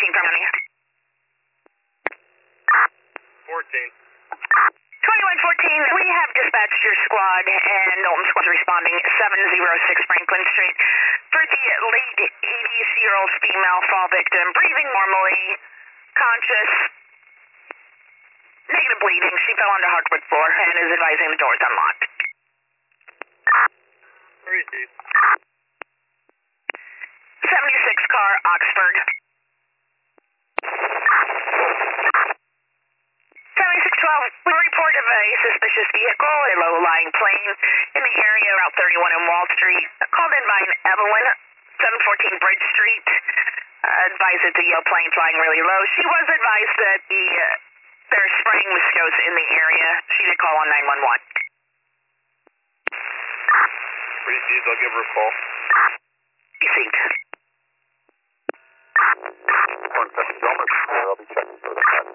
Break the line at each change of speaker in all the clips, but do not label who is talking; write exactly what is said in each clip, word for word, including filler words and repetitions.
fourteen from County.
fourteen.
twenty-one fourteen, we have dispatched your squad, and Knowlton Squad's responding seven oh six Franklin Street for the late eighty-year-old female fall victim, breathing normally, conscious, negative bleeding. She fell onto hardwood floor and is advising the doors unlocked.
Received.
seventy-six car, Oxford. seventy-six twelve, we report of a suspicious vehicle, a low-lying plane in the area around thirty-one and Wall Street. Called in by an Evelyn, seven fourteen Bridge Street. Uh, advised it's a Yale plane flying really low. She was advised that the uh, they're spraying mosquitoes in the area. She did call on nine one one.
Received. I'll give her a call.
Received.
One seven Delmar, I'll be checking for the fact.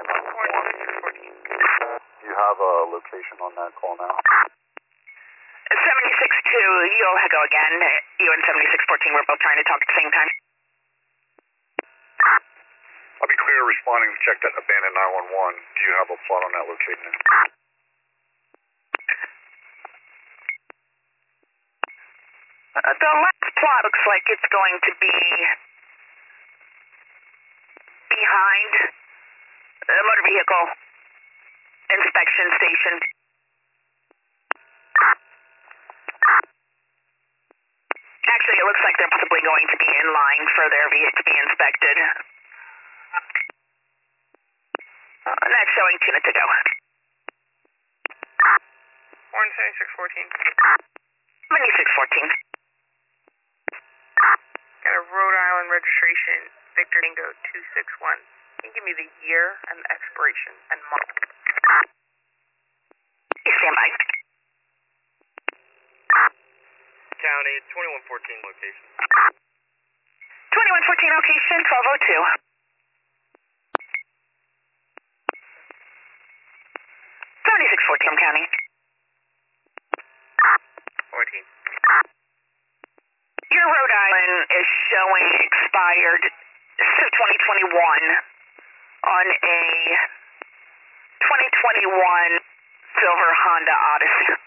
Do you have a location on that call now?
seventy-six two, you'll go again. You and seventy-six fourteen were both trying to talk at the same time.
I'll be clear responding to check that abandoned nine one one. Do you have a plot on that location?
Uh, the last plot looks like it's going to be behind the motor vehicle inspection station. Actually, it looks like they're possibly going to be in line for their vehicle to be inspected. Uh, that's showing two minutes ago.
one seventy-six fourteen.
seventy-six fourteen.
Got a Rhode Island registration, Victor Dingo two six one. Can you give me the year and the expiration and month?
You stand by.
County, twenty-one fourteen location.
twenty-one fourteen location, twelve oh two. seventy-six fourteen County.
fourteen.
Your Rhode Island is showing expired twenty twenty-one on a twenty twenty-one silver Honda Odyssey.